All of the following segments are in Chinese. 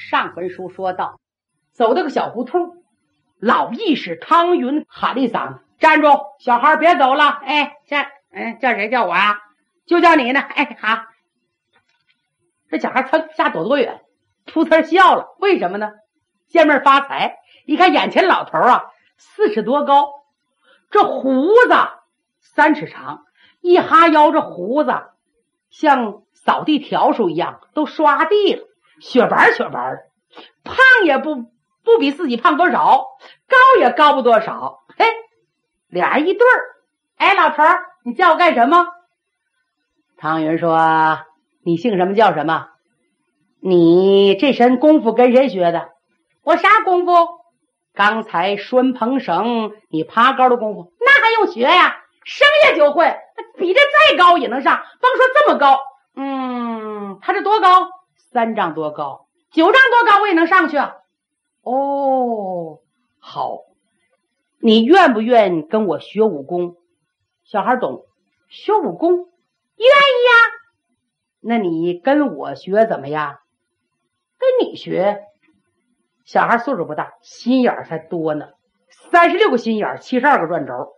上回书说到，走到个小胡同，老义士汤云喊了一嗓子：“站住！小孩别走了！”哎，叫谁叫我啊？就叫你呢。哎，好。这小孩噌下躲多远，噗呲笑了。为什么呢？见面发财。一看眼前老头啊，40多高，这胡子3尺长，一哈腰，这胡子像扫地笤帚一样都刷地了，雪白雪白，胖也不比自己胖多少，高也高不多少。嘿，俩人一对儿。哎，老头儿，你叫我干什么？汤云说：“你姓什么叫什么？你这身功夫跟谁学的？”我啥功夫？刚才拴蓬绳，你爬高的功夫，那还用学呀？生下就会，比这再高也能上，甭说这么高。他这多高？3丈多高，9丈多高我也能上去啊。哦，好，你愿不愿跟我学武功？小孩懂，学武功愿意呀。那你跟我学怎么样？跟你学。小孩岁数不大，心眼才多呢，36个心眼，72个转轴。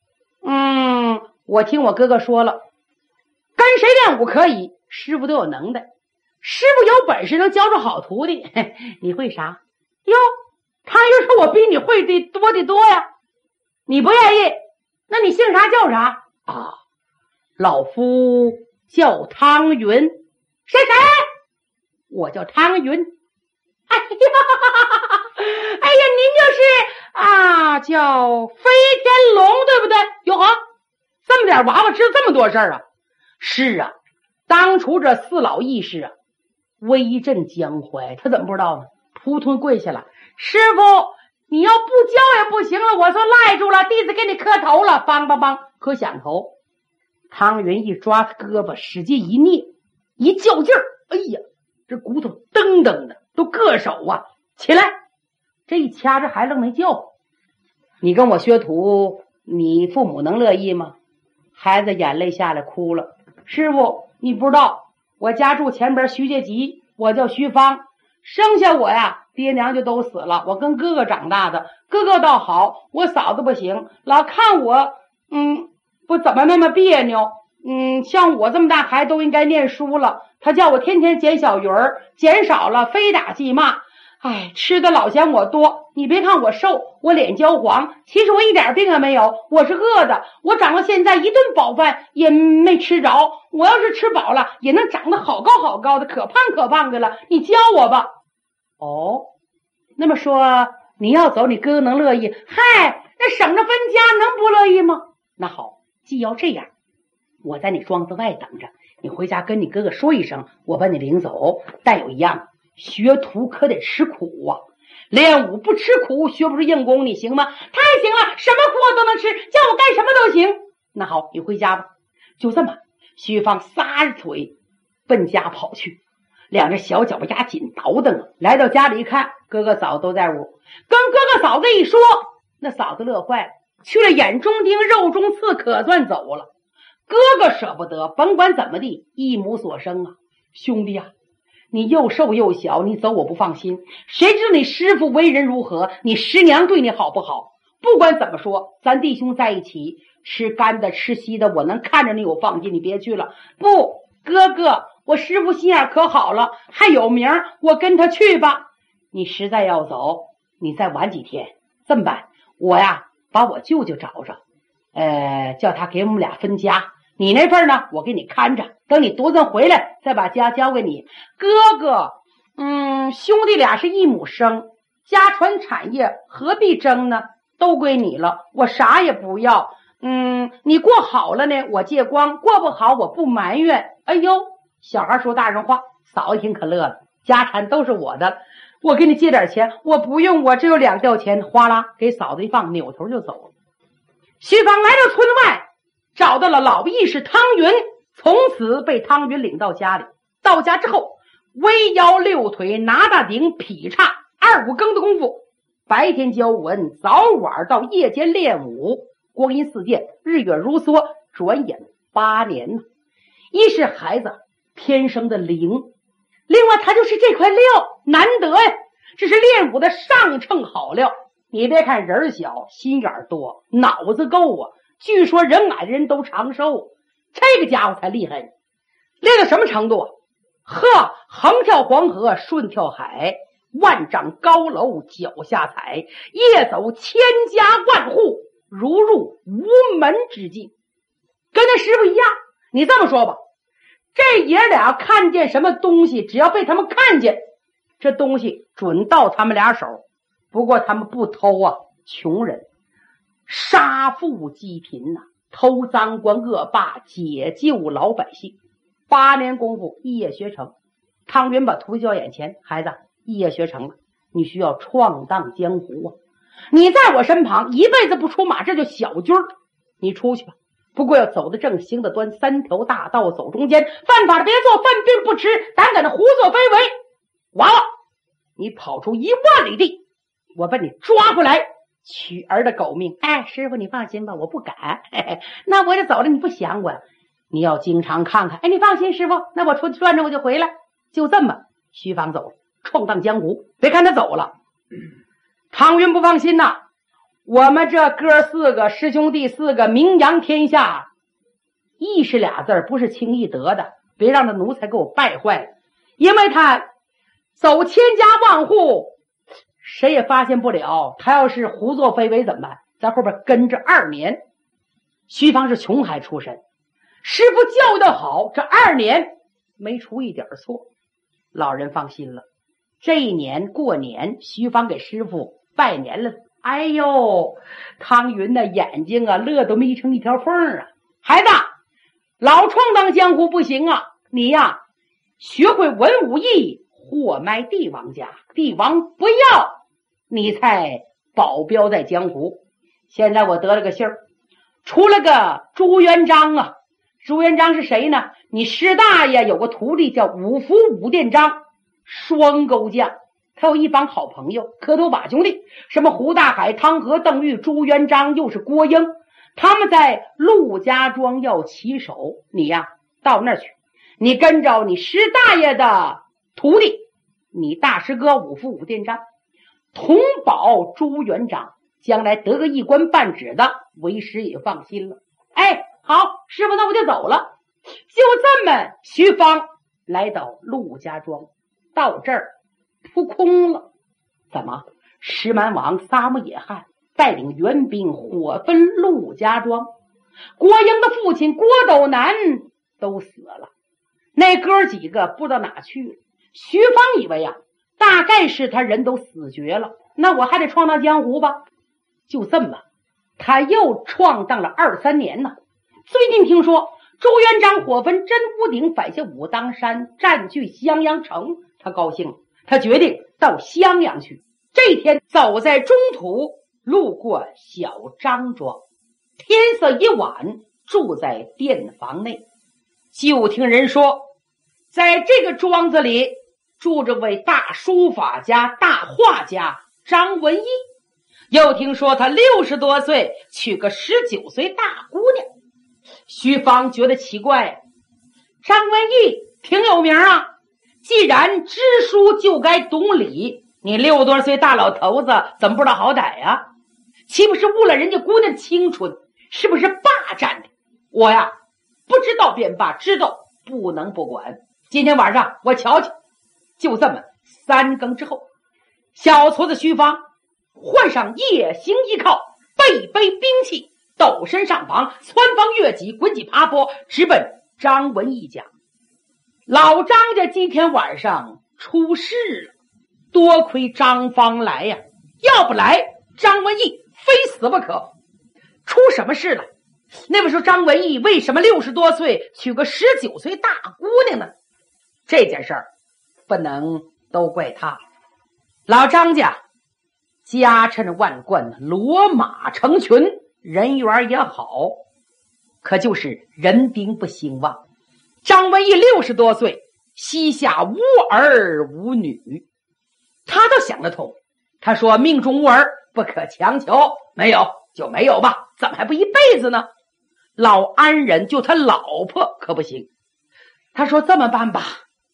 我听我哥哥说了，跟谁练武可以，师傅都有能耐，师傅有本事能教出好徒弟。你会啥？哟，他又说我比你会的多呀。你不愿意，那你姓啥叫啥啊？老夫叫汤云。谁？我叫汤云。哎呀，您就是叫飞天龙对不对？哟呵，这么点娃娃知道这么多事儿啊？是啊，当初这4老义士啊，威震江淮，他怎么不知道呢？扑通跪下了，师傅，你要不教也不行了，我说赖住了，弟子给你磕头了，梆梆梆，磕响头。汤云一抓他胳膊，使劲一捏，一较劲儿，哎呀，这骨头噔噔的都硌手啊！起来，这一掐着还愣没叫。你跟我学徒，你父母能乐意吗？孩子眼泪下来哭了。师傅，你不知道，我家住前边徐家集，我叫徐芳，生下我呀，爹娘就都死了，我跟哥哥长大的，哥哥倒好，我嫂子不行，老看我不怎么那么别扭。像我这么大孩子都应该念书了，他叫我天天捡小鱼儿，捡少了非打即骂。哎，吃的老嫌我多，你别看我瘦，我脸焦黄，其实我一点病也没有，我是饿的，我长到现在一顿饱饭也没吃着，我要是吃饱了也能长得好高好高的，可胖的了，你教我吧。哦，那么说你要走，你哥哥能乐意？嗨，那省着分家能不乐意吗？那好，既要这样，我在你庄子外等着，你回家跟你哥哥说一声，我把你领走。但有一样，学徒可得吃苦啊，练武不吃苦学不出硬功，你行吗？太行了，什么苦我都能吃，叫我干什么都行。那好，你回家吧。就这么，徐芳撒着腿奔家跑去，两只小脚丫紧倒腾。来到家里一看，哥哥嫂子都在屋，跟哥哥嫂子一说，那嫂子乐坏了，去了眼中钉肉中刺，可算走了。哥哥舍不得，甭管怎么地，一母所生啊。兄弟啊，你又瘦又小，你走我不放心，谁知道你师父为人如何，你师娘对你好不好？不管怎么说，咱弟兄在一起，吃干的吃稀的，我能看着你我放心，你别去了。不，哥哥，我师父心眼可好了，还有名，我跟他去吧。你实在要走，你再晚几天。这么办，我呀把我舅舅找着，叫他给我们俩分家，你那份呢我给你看着，等你独子回来再把家交给你。哥哥，兄弟俩是一母生，家传产业何必争呢？都归你了，我啥也不要。你过好了呢我借光，过不好我不埋怨。哎呦，小孩说大人话，嫂子听可乐了，家产都是我的，我给你借点钱。我不用，我只有2吊钱，哗啦给嫂子一放，扭头就走了。徐芳来到村外，找到了老义士汤云，从此被汤云领到家里。到家之后，微腰六腿拿大顶劈叉2、5更的功夫，白天教文，早晚到夜间练武，光阴似箭，日月如梭，转眼8年呢。一是孩子天生的灵另外他就是这块料难得呀，这是练武的上乘好料。你别看人小心眼多，脑子够啊，据说人矮的人都长寿，这个家伙才厉害。练到什么程度啊？横跳黄河顺跳海，万丈高楼脚下踩，夜走千家万户，如入无门之境。跟他师傅一样。你这么说吧，这爷俩看见什么东西，只要被他们看见，这东西准到他们俩手。不过他们不偷啊，穷人杀富济贫啊，偷赃官恶霸，解救老百姓。8年功夫一夜学成。汤云把徒弟叫眼前，孩子，一夜学成了，你需要闯荡江湖啊！你在我身旁一辈子不出马，这就小军儿。你出去吧，不过要走得正，行得端，3条大道走中间，犯法的别做，犯病不迟，胆敢的胡作非为，娃娃你跑出1万里地，我把你抓回来，取儿的狗命。哎，师傅你放心吧，我不敢。那我就走了，你不想我，你要经常看看。哎，你放心师傅，那我出去转转我就回来。就这么，徐芳走了，闯荡江湖。别看他走了，汤云不放心呐，我们这哥4个师兄弟4个名扬天下，义是俩字不是轻易得的，别让他奴才给我败坏了。因为他走千家万户，谁也发现不了，他要是胡作非为怎么办？在后边跟着2年。徐芳是穷孩出身，师傅教育的好，这2年没出一点错。老人放心了。这一年过年，徐芳给师傅拜年了。哎呦，汤云的眼睛啊乐都眯成一条缝啊！孩子，老闯荡江湖不行啊，你呀学会文武艺，货埋帝王家，帝王不要，你才保镖在江湖。现在我得了个信儿，出了个朱元璋啊。朱元璋是谁呢？你师大爷有个徒弟叫五福武殿章，双钩将。他有一帮好朋友，磕头把兄弟，什么胡大海、汤和、邓玉、朱元璋，又是郭英。他们在陆家庄要起手，你呀到那儿去，你跟着你师大爷的徒弟，你大师哥五福武殿章，同保朱元璋，将来得个一官半职的，为师也放心了。哎，好，师傅，那我就走了。就这么，徐芳来到陆家庄，到这儿扑空了。怎么？石蛮王撒木野汉带领援兵火焚陆家庄，郭英的父亲郭斗南都死了，那哥几个不知道哪去了。徐芳以为啊，大概是他人都死绝了，那我还得闯荡江湖吧。就这么，他又闯荡了2、3年呢。最近听说朱元璋火焚真武鼎，摆下武当山，占据襄阳城，他高兴了，他决定到襄阳去。这天走在中途，路过小张庄，天色已晚，住在店房内。就听人说，在这个庄子里住着位大书法家、大画家张文义。又听说他60多岁娶个19岁大姑娘。徐芳觉得奇怪，张文义挺有名啊，既然知书就该懂礼，你60多岁大老头子怎么不知道好歹呀？岂不是误了人家姑娘青春？是不是霸占的？我呀不知道便罢，知道不能不管。今天晚上我瞧瞧。就这么3更之后，小矬子徐芳换上夜行衣靠，背兵器，斗身上房，蹿房越脊，滚几爬坡，直奔张文义家。老张家今天晚上出事了，多亏张芳来呀，要不来张文义非死不可。出什么事了？那么说张文义为什么60多岁娶个19岁大姑娘呢？这件事儿不能都怪他。老张家家趁万贯，骡马成群，人缘也好，可就是人丁不兴旺。张文义60多岁，膝下无儿无女，他倒想得通。他说命中无儿不可强求，没有就没有吧，怎么还不一辈子呢？老安人就他老婆可不行。他说这么办吧，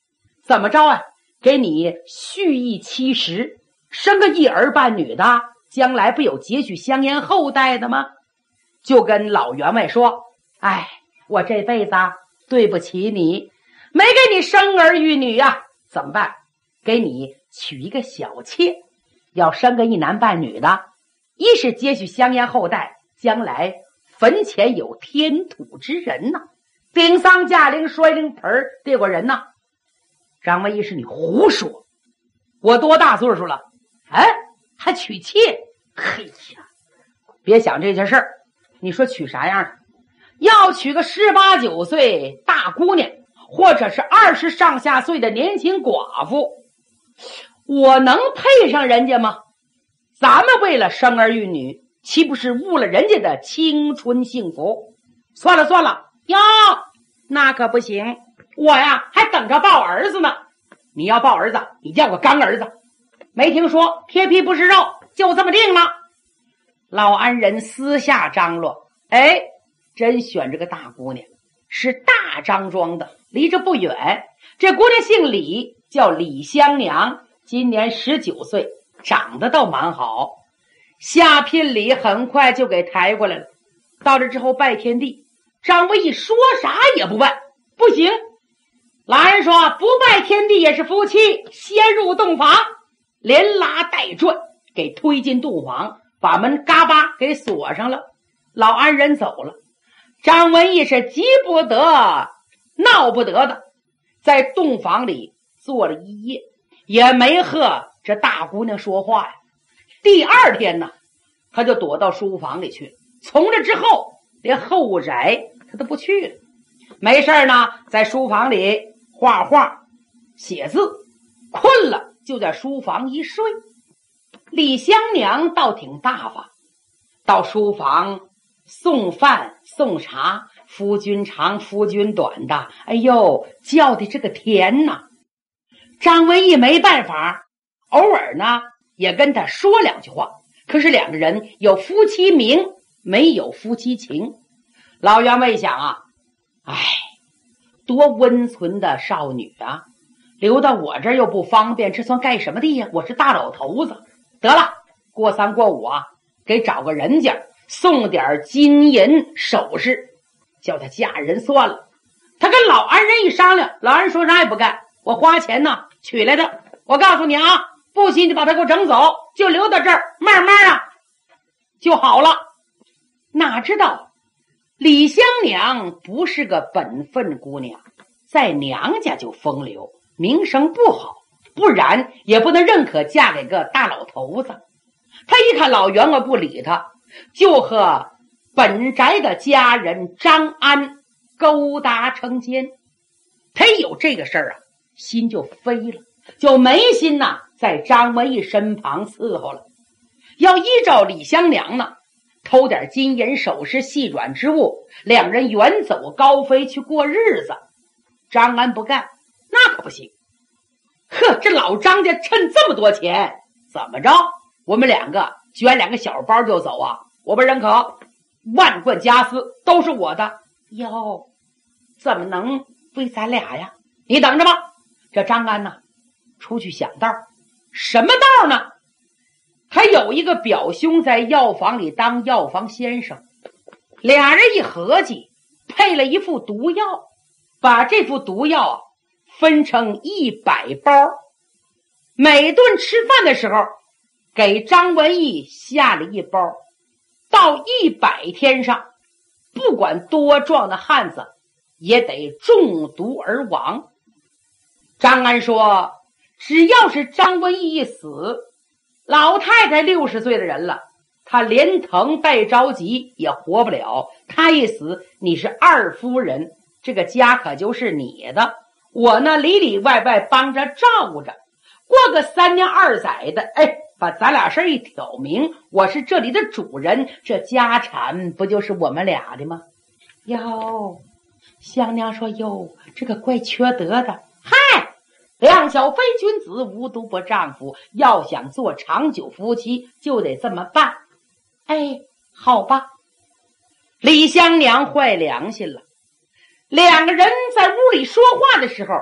怎么着啊？给你蓄意其实，生个一儿半女的，将来不有接续香烟后代的吗？就跟老员外说，哎，我这辈子对不起你，没给你生儿育女啊，怎么办？给你娶一个小妾，要生个一男半女的，一是接续香烟后代，将来坟前有天土之人呐，顶丧驾灵摔灵盆跌过人呐。张文义是你胡说，我多大岁数了？哎，还娶妾？嘿呀，别想这些事儿。你说娶啥样？要娶个18、19岁大姑娘，或者是20上下岁的年轻寡妇，我能配上人家吗？咱们为了生儿育女，岂不是误了人家的青春幸福？算了算了，哟，那可不行，我呀还等着抱儿子呢。你要抱儿子，你叫个干儿子，没听说贴皮不是肉，就这么定了。老安人私下张罗，哎，真选这个大姑娘，是大张庄的，离这不远。这姑娘姓李，叫李香娘，今年19岁，长得倒蛮好。下聘礼很快就给抬过来了。到这之后拜天地，张文义说啥也不办，不行。老安说不拜天地也是夫妻，先入洞房，连拉带拽给推进洞房，把门嘎巴给锁上了。老安人走了，张文义是急不得闹不得的，在洞房里坐了一夜，也没和这大姑娘说话呀。第二天呢，他就躲到书房里去，从这之后连后宅他都不去了。没事呢，在书房里画画写字，困了就在书房一睡。李香娘倒挺大方，到书房送饭送茶，夫君长夫君短的，哎呦，叫的这个甜呐。张文义没办法，偶尔呢也跟他说两句话，可是两个人有夫妻名，没有夫妻情。老员外想啊，哎，多温存的少女啊，留到我这儿又不方便，这算盖什么地呀？我是大老头子，得了，过3过5啊，给找个人家送点金银首饰，叫他嫁人算了。他跟老安人一商量，老安人说啥也不干，我花钱呢娶来的，我告诉你啊，不行你把他给我整走，就留到这儿，慢慢啊就好了。哪知道李香娘不是个本分姑娘，在娘家就风流，名声不好，不然也不能认可嫁给个大老头子。他一看老员外不理他，就和本宅的家人张安勾搭成奸。他一有这个事儿啊，心就飞了，就没心呐在张文义身旁伺候了。要依照李香娘呢，偷点金银首饰细软之物，两人远走高飞去过日子。张安不干，那可不行。呵，这老张家趁这么多钱，怎么着我们两个卷2个小包就走啊？我不认可，万贯家私都是我的。哟，怎么能归咱俩呀？你等着吧。这张安呢，出去想道。什么道呢？他有一个表兄在药房里当药房先生，俩人一合计，配了一副毒药，把这副毒药啊分成100包，每顿吃饭的时候给张文义下了1包，到100天上，不管多壮的汉子也得中毒而亡。张安说，只要是张文义一死，老太太60岁的人了，她连疼带着急也活不了。她一死，你是2夫人，这个家可就是你的。我呢，里里外外帮着照顾着，过个3年2载的，哎，把咱俩事一挑明，我是这里的主人，这家产不就是我们俩的吗？哟，香娘说，哟，这个怪缺德的。嗨，两小非君子，无毒不丈夫，要想做长久夫妻，就得这么办。哎，好吧。李香娘坏良心了。两个人在屋里说话的时候，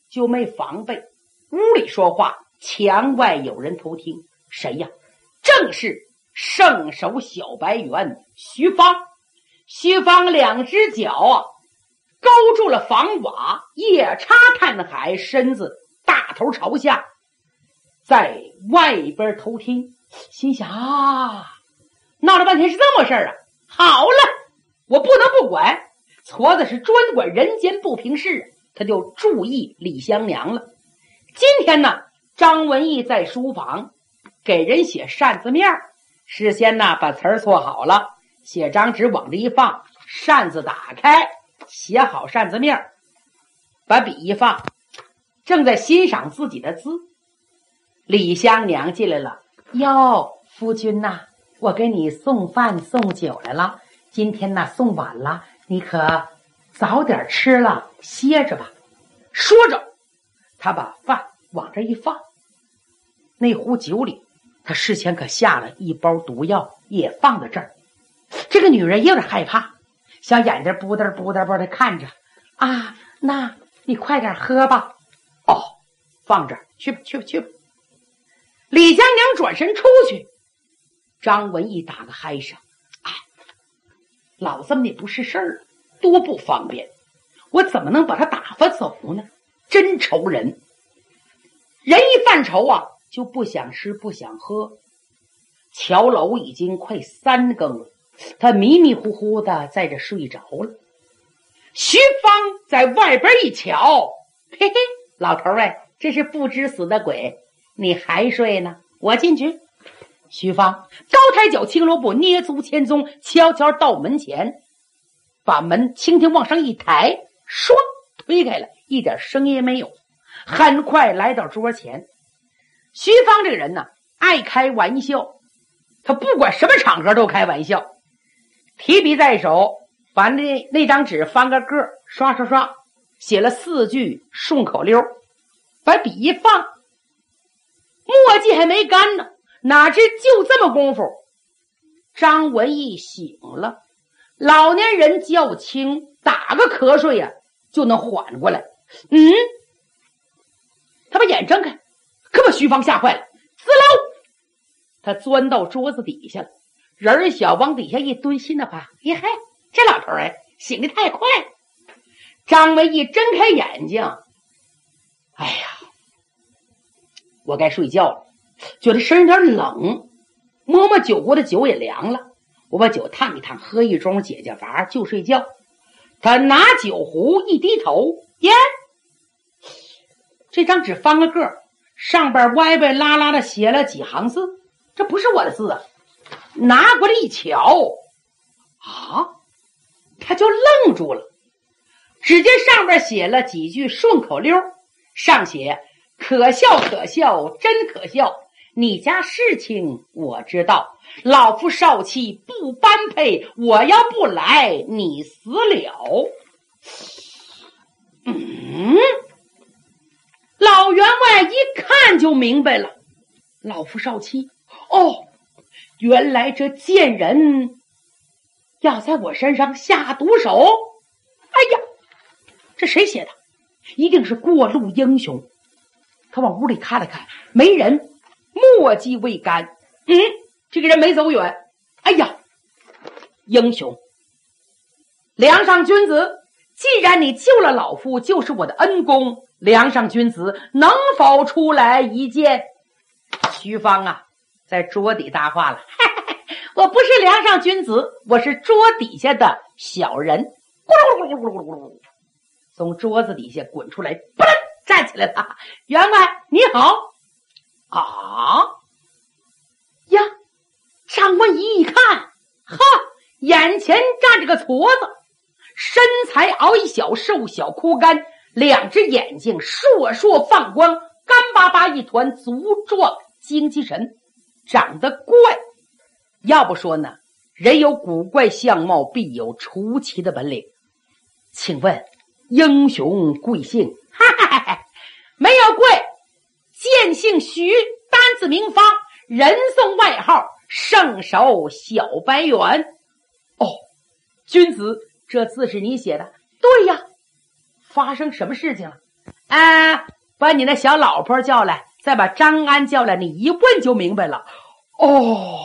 就没防备，屋里说话，墙外有人偷听。谁呀？正是圣手小白猿徐芳。徐芳两只脚啊勾住了房瓦，夜叉看海，身子大头朝下，在外边偷听。心想啊，闹了半天是这么事儿啊！好了，我不能不管，矬子是专管人间不平事，他就注意李香娘了。今天呢，张文义在书房给人写扇子面，事先呢把词儿错好了，写张纸往这一放，扇子打开，写好扇子面，把笔一放，正在欣赏自己的字。李香娘进来了，哟，夫君呐，我给你送饭送酒来了，今天呢送晚了，你可早点吃了，歇着吧。说着，他把饭往这一放，那壶酒里他事前可下了一包毒药，也放在这儿。这个女人也有点害怕，小眼睛不嘚不嘚不嘚看着啊，那你快点喝吧。哦，放这儿，去吧去吧去吧。李香娘转身出去，张文义打个嗨声，哎，老这么也不是事儿，多不方便，我怎么能把他打发走呢？真愁人，人一犯愁啊，就不想吃不想喝。乔楼已经快3更了，他迷迷糊糊的在这睡着了。徐芳在外边一瞧，嘿嘿，老头儿哎，这是不知死的鬼，你还睡呢？我进去。徐芳高抬脚，青萝卜捏足前踪，悄悄到门前，把门轻轻往上一抬，唰推开了，一点声音也没有。很快来到桌前。徐芳这个人呢，爱开玩笑，他不管什么场合都开玩笑。提笔在手，把那张纸翻个个，刷刷刷写了4句顺口溜，把笔一放，墨迹还没干呢，哪知就这么功夫，张文义醒了。老年人较轻，打个瞌睡呀就能缓过来。他把眼睁开，可把徐芳吓坏了，滋溜，他钻到桌子底下了，人小往底下一蹲，心的话，嘿嘿，这老头儿醒得太快。张文义睁开眼睛，哎呀，我该睡觉了，觉得身有点冷，摸摸酒锅的酒也凉了，我把酒烫一烫，喝一盅解解乏就睡觉。他拿酒壶一低头，耶，这张纸翻个个，上边歪歪拉拉的写了几行字，这不是我的字啊！拿过来一瞧，啊，他就愣住了。只见上边写了几句顺口溜，上写可笑可笑真可笑，你家事情我知道，老夫少妻不般配，我要不来你死了。老员外一看就明白了，老夫少妻，哦，原来这贱人要在我身上下毒手。哎呀，这谁写的？一定是过路英雄。他往屋里看了看，没人，墨迹未干。这个人没走远。哎呀，英雄，梁上君子，既然你救了老夫，就是我的恩公，梁上君子能否出来一见？徐芳啊，在桌底搭话了，我不是梁上君子，我是桌底下的小人。咕噜咕噜咕噜咕噜咕噜，从桌子底下滚出来，扑棱站起来了。员外你好。啊呀，张文仪一看，哈，眼前站着个矬子，身材矮小，瘦小枯干，两只眼睛烁烁放光，干巴巴一团，足壮精气神，长得怪。要不说呢，人有古怪相貌，必有出奇的本领。请问英雄贵姓？没有贵，贱姓徐，单字名芳，人送外号圣手小白猿。哦，君子，这字是你写的？对呀。发生什么事情了？ 把你那小老婆叫来，再把张安叫来，你一问就明白了。哦，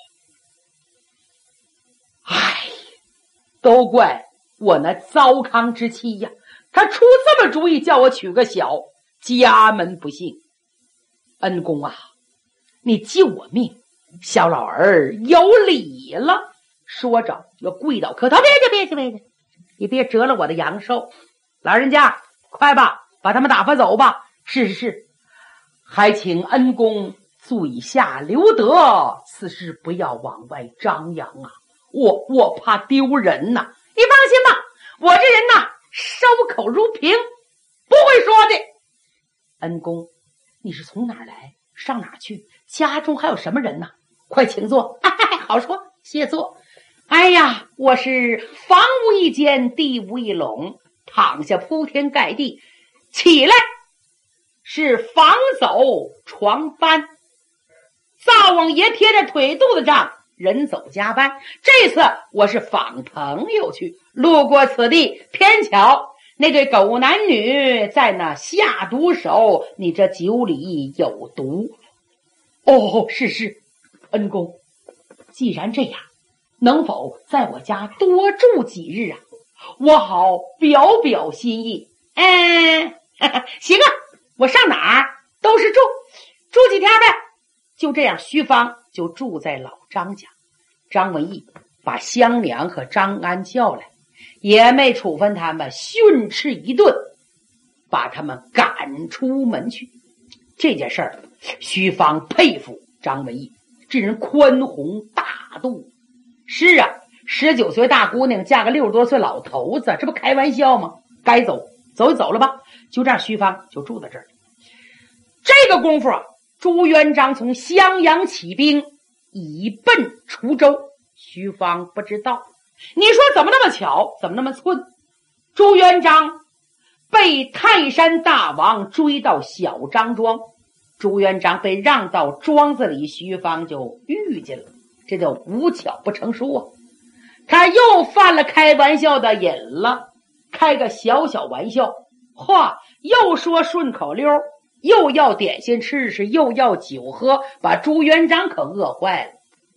哎，都怪我那糟糠之妻呀，他出这么主意叫我娶个小，家门不幸。恩公啊，你救我命，小老儿有礼了。说着又跪倒磕头，别，你别折了我的阳寿。老人家快吧，把他们打发走吧。是，还请恩公嘴下留德，此事不要往外张扬啊，我怕丢人呐。你放心吧，我这人呐，守口如瓶，不会说的。恩公，你是从哪儿来，上哪儿去？家中还有什么人呢？快请坐。好说，谢坐。哎呀，我是房无一间，地无一垄，躺下铺天盖地，起来是房走床翻，灶王爷贴着腿肚子上，人走家搬。这次我是访朋友去，路过此地，偏巧那对狗男女在那下毒手，你这酒里有毒。哦，是，恩公，既然这样，能否在我家多住几日啊？我好表表心意。行啊，我上哪儿都是住几天呗。就这样，徐芳就住在老张家。张文义把香娘和张安叫来，也没处分他们，训斥一顿，把他们赶出门去。这件事儿，徐芳佩服张文义，这人宽宏大度。是啊，19岁大姑娘嫁个60多岁老头子，这不开玩笑吗？该走就走了吧。就这样，徐芳就住在这儿。这个功夫啊，朱元璋从襄阳起兵，以奔滁州。徐芳不知道，你说怎么那么巧，怎么那么寸？朱元璋被泰山大王追到小张庄，朱元璋被让到庄子里，徐芳就遇见了。这叫无巧不成书啊！他又犯了开玩笑的瘾了，开个小玩笑，话又说顺口溜，又要点心吃，又要酒喝，把朱元璋可饿坏了。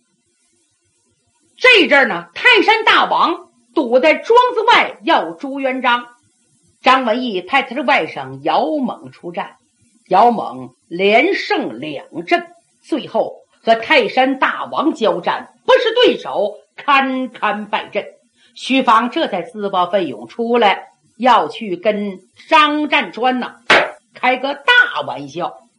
这阵儿呢，泰山大王堵在庄子外要朱元璋，张文义派他的外甥姚猛出战，姚猛连胜2阵，最后和泰山大王交战，不是对手，堪败阵。徐芳这才自报奋勇出来，要去跟张占川开个大玩笑。